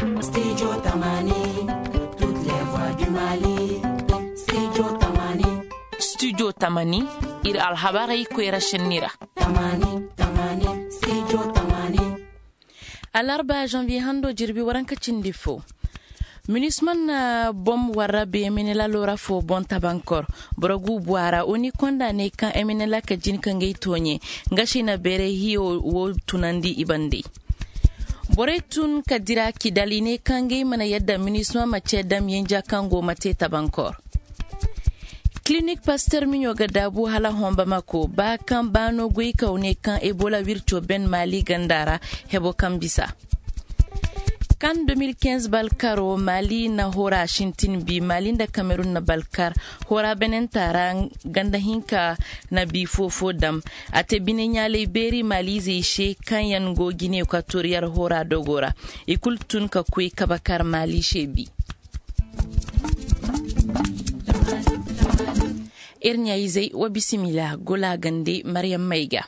Studio Tamani, toutes les voix du Mali. Studio Tamani. Studio Tamani, ir alhabarai kwera shenira. Tamani, Studio Tamani. Alarba janvier hando jirbi waranka cindifo. Munisman na bom warabe emenela lora fo bon tabankor brogu buara oni konda ne kan emenela ka jin kan gay tonye ngashi na bere hiyo wo tunandi ibandi bore tun kadira kidali ne kan gay mana yadda munisman mace dam yenja kango mate tabankor Clinique Pasteur Minyo Gadabu hala homba mako ba kan bano gui ka one kan Ebola virtuo ben Mali gandara hebo kambisa kan 2015 balkaro Mali na hora shintin bi Mali da Cameroon na balkar hora benen tara ganda hinka na bi fofo dam ate bine nyale beri Mali zai she kan yan go Guinea Equatorial hora dogora ikultun ka kwe kabakar Mali shebi irnya izai wa bisimila gola gande Maryam Maiga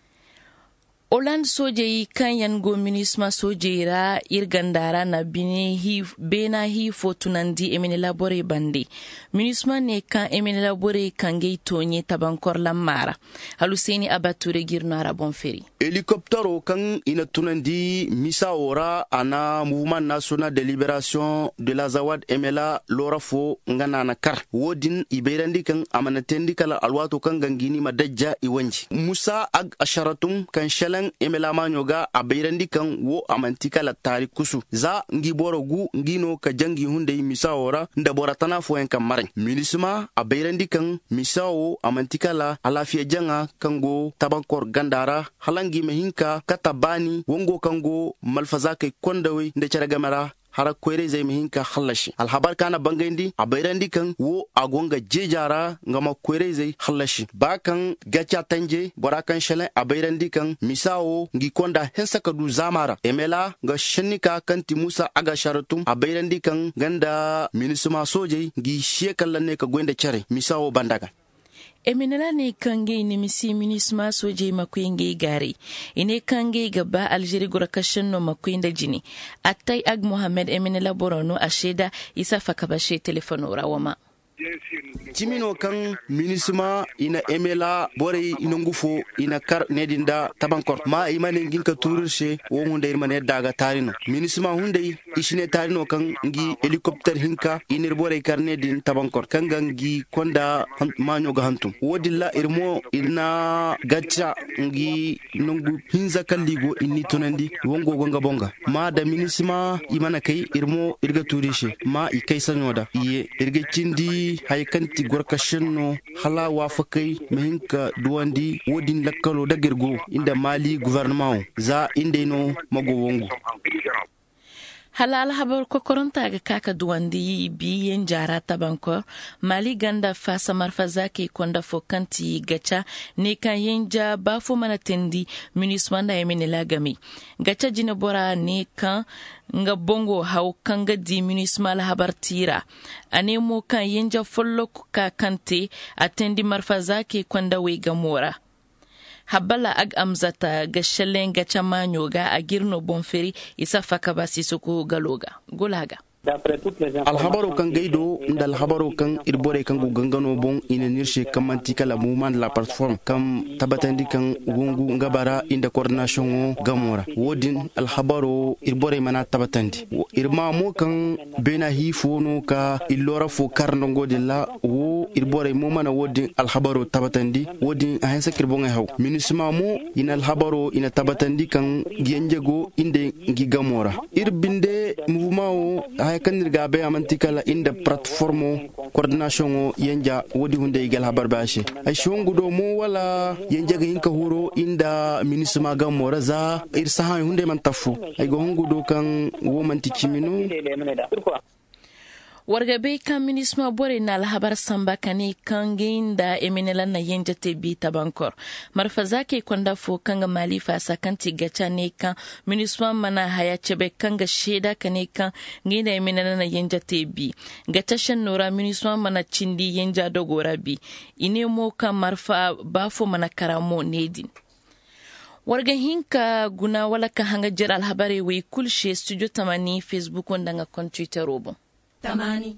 Olan soje kan yan go minisma sojera irgandara na bena hi fotunandi emene labore bande. Minisma ne kan emene labore kan gay tonye tabankor lamara. Haluseni abature girno arabon feri. Helicoptero kan ina tunandi misa ora ana Mouvement National de Libération de la Zawad emela lora fo ngana na kar. Wodin iberandi kan amanatendi kala alwato kan gangini madajja iwanji. Musa ag asharatum kan shalan emela manyoga abayrandi kan wo amantika la tari kusu za ngi borogu ngino ka jangi hunde misawora nda boratana fo en kamare minisma abayrandi kan misawo amantika la alafiya janga kango tabankor gandara halangi mehinka katabani wongo kango malfazake kondawe nda charagamara hara kwere zai mihinka halashi alhabar kana bangaindi abayrandi kan wo agonga jejara ngama kwere zai halashi bakan gacha tanje borakan shalen abayrandi kan misawo ngi konda hensaka du zamara emela ga shennika kanti Musa aga sharatum abayrandi kan ganda minisuma soje ngi shekalanne ka gwende chare misawo bandaga Eminala ne kange ni misi minisma soje makwenge gari. Ine kange gaba Algeri gura kashin no makwenda jini. Attai ag Mohamed Eminala Borono asheda isa fakabashe telefonora wama. Chimino kan minisma ina emela bore inongufo ina kar nedinda tabankor ma imane nginka tururshe wo hunde irmane daga tarino minisma hunde ishine tarino kan ngi helicopter hinka inir bore kar nedin tabankor kan gangi konda manyo ga hantum wodilla irmo ina gacha ngi nongu hinza kalligo inni tonandi wongo gonga bonga ma da minisma imana kai irmo irga turishe ma ikai sanyoda iye irga cindi haykanti gorkashenno hala wafakai mehinka duwandi wodin lakkalo dagirgo inda Mali gouvernement za indeno mago wongo halal habar kokoronta ga kaka duwandi biyen jara tabanko Mali ganda fasa marfazake konda fokanti gacha ne kan yenja bafo manatendi munismanda emene lagami gacha jinabora ne kan nga bongo hau kanga di munismal habartira anemo kan yenja follo ka kante atendi marfazake konda wega mora habala ag amzata ga shellen ga chamanyo ga agirno bonferi isa fakabasi suku galoga golaga alhabaro kan gaido nda alhabaro kan irbore kan gangano bon ina nirshe kamanti kala Mouvement de la plateforme kam tabatandi kan wongu ngabara inda coordination gamora wodin alhabaro irbore mana tabatandi irma mo kan bena hifono ka illora fo karno godilla wo irbore mo mana wodin alhabaro tabatandi wodin ahensa kirbonga haw minisma mo ina alhabaro ina tabatandi kan gienjego inde gigamora irbinde mouvement o kan nirgabe amantikala inda platformo coordination yenja wodi hunde igal habar bashi ay shongu do mo wala yenja ga hinka huro inda minisma ga moraza irsaha hunde man tafu ay go hongu do kan wo man tikimino wargabe kan minisma bore na alhabar samba kane kan geinda emenela na yenja tebi tabankor marfazake konda fo kanga Mali fasa kanti gacha ne kan minisma mana haya chebe kanga sheda kane kan geinda emenela na yenja tebi gacha shanora minisma mana chindi yenja dogora bi ine mo kan marfa bafo mana karamo nedin warga hinka guna wala ka hanga jir alhabari we kulshe studio tamani Facebook ndanga kon Twitter robo tamani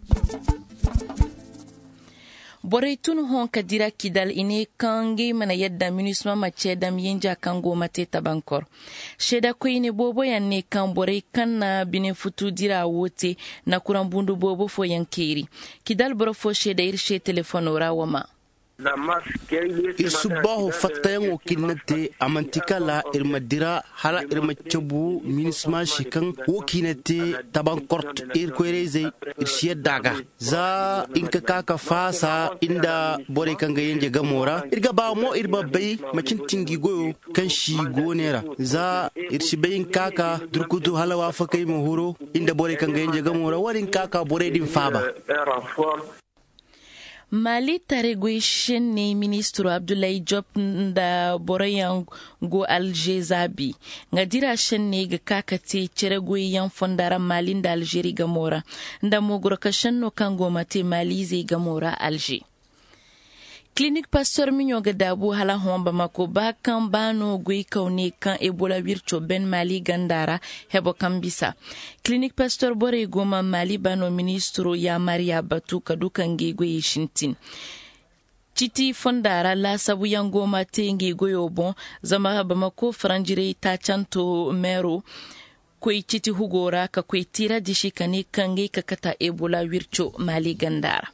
boreitun hon kadira kidal ine kange mana yadda MINUSMA mace dam yenja kango mate tabankor sheda ko ine bobo yanne kan bore kan na bine futu dira wote na kurambundu bobo fo yankeri kidal boro fo sheda irshe telefonora wama irsubaho fatayango kinete amantika la irmadira hala irmachabu MINUSMA shikan wokinete tabankort irkoereze irshiya daga za inka kaka fasa inda bore kanga yenje gamora irga ba mo irba bay macin tingi goyo kan shi gonera za irshibayin kaka durkutu halawa fakai mohoro inda bore kanga yenje gamora warin kaka bore din faba Mali taregwe shenne ministro Abdoulaye Diop da boroyan go Alger zabi ngadira shenne ga kakate ceregwe yan fondara Mali da Algeri gamora nda mogoro ka shanno kango mate Mali zai gamora Alger Clinique Pasteur Mignon Gadabu hala homba mako ba kan bano gwe kaune kan Ebola wircho ben Mali gandara hebo kambisa. Clinique Pasteur bore goma Mali bano ministro ya Maria Batu kadukan gwe shintin. Chiti fondara la sabu yangoma tengi goyo bon zama bamako franjire ta chanto mero kwe chiti hugora ka kwe tira dishikani kange kakata Ebola wircho Mali gandara.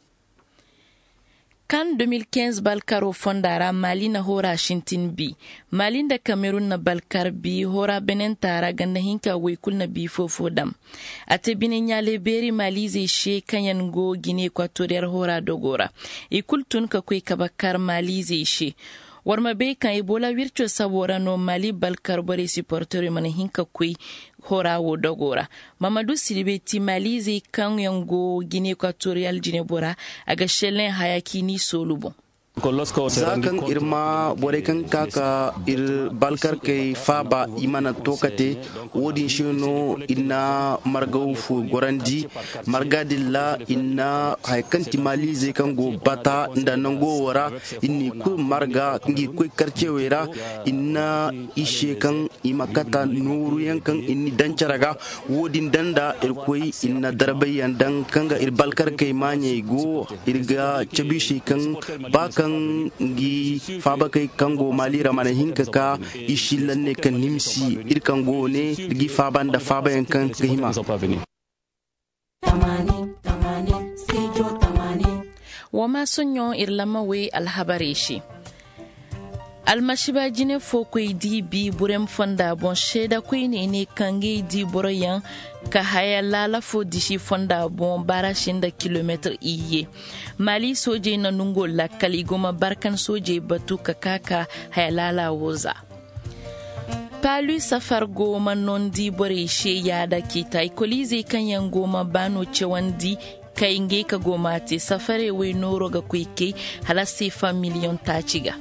Kan 2015 Balkaro fondara Mali na hora shintin bi Mali da Cameroon na Balkar bi hora benen tara ganda hinka wekul na bi fofo dam ate binen yale beri Mali zai she kanyan go Guinea Equatorial hora dogora ikul tun ka kwe kabakar Mali zai she warma be kan Ebola wircho sabora no Mali Balkar bore supporter man hinka kwe hora wo dogora Mamadou Sidibé ti Mali zai kan yango Guinea Equatorial jinebora aga shellen hayaki ni solubo zakan irma bore kan kaka ir balkar kai faba imana tokate wodin shino inna margau fu gorandi margadilla inna haikanti Mali zai kan go bata nda nango wara inni ku marga ngi ku karcewera inna ishe kan imakata nuru yankan inni dancaraga wodin danda ir koi inna darbayan dan kanga ir balkar kai manye go irga chabishi kan baka ngi faba kai kango Mali ramana hinka ka ishilanne kan nimsi irkango ne gi faba da faba yankan kahima wama sonyo irlama we alhabareshi almashiba jine fo koy di bi burem fonda bon sheda koy ne kange di boroyan ka haya lala fo dishi fonda bon bara shinda kilometer iye Mali soje na nungo la kaligoma barkan soje batu ka kaka haya lala woza Palu safar goma non di bore she yada kita ikolize kan yan goma bano cewandi kainge ka goma te safare we noro ga kuike hala sefa million tachiga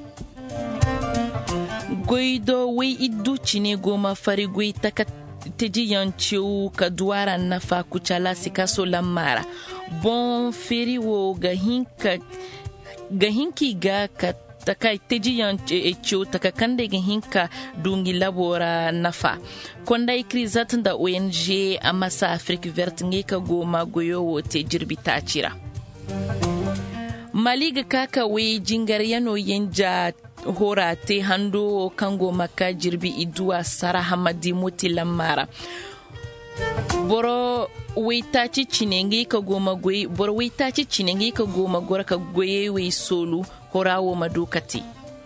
goido we iddu chine goma fari goi taka teji yanchiu ka duara nafa kuchala sikaso lamara bon feri wo ga hinki ga ka taka teji yanchiu taka kande ga hinka dungi labora nafa konda ikrizat da ONG amasa Afrique Verte nge ka goma goyo wo te jirbi tachira Mali ga kaka we jingar yano yenja hora te hando kango maka jirbi idua Sara Hamadi moti lamara boro weitachi chinengi ka goma gwe boro weitachi chinengi ka goma gora ka gwe we solu horawo madukati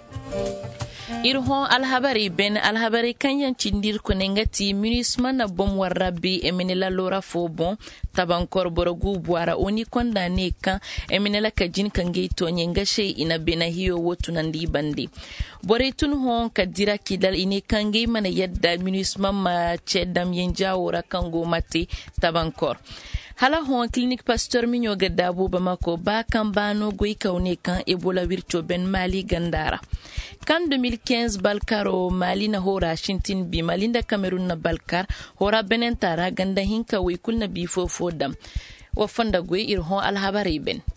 irhon alhabari kanyan cindir konengati MINUSMA na bom warabi emenela lora fobon tabankor borogu buara oni kondane kan emenela kajin kange to nyengashe ina bena hiyo wotu nandi bandi bore tun hon kadira kidal ine kange mana yadda MINUSMA ma chedam yenjawora kango mate tabankor hala hon Clinique Pasteur Mignon Gadabu Bamako ba kan bano goy kaune kan Ebola wircho ben Mali gandara kan 2015 Balkaro Mali na hora shintin bi Mali da Cameroon na Balkar hora benen tara ganda hinka we kulna bi fofo dam wa fanda goy irhon alhabari ben